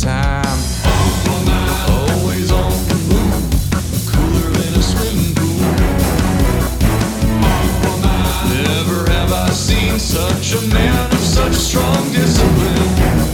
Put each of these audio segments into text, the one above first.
time. Always on the move, cooler than a swimming pool. Never have I seen such a man of such strong discipline.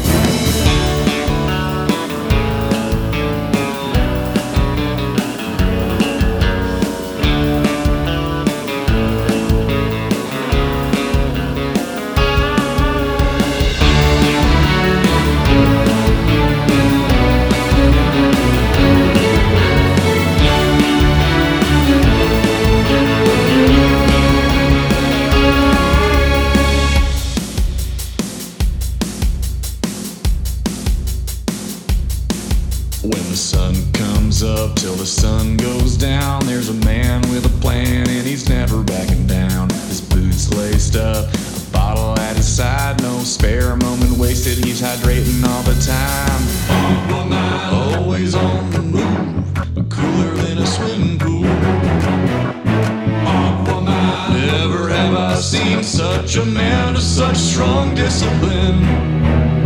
When the sun comes up till the sun goes down, there's a man with a plan and he's never backing down. His boots laced up, a bottle at his side, no spare moment wasted, he's hydrating all the time. Always on the move, but cooler than a swimming pool. Never have I seen such a man of such strong discipline.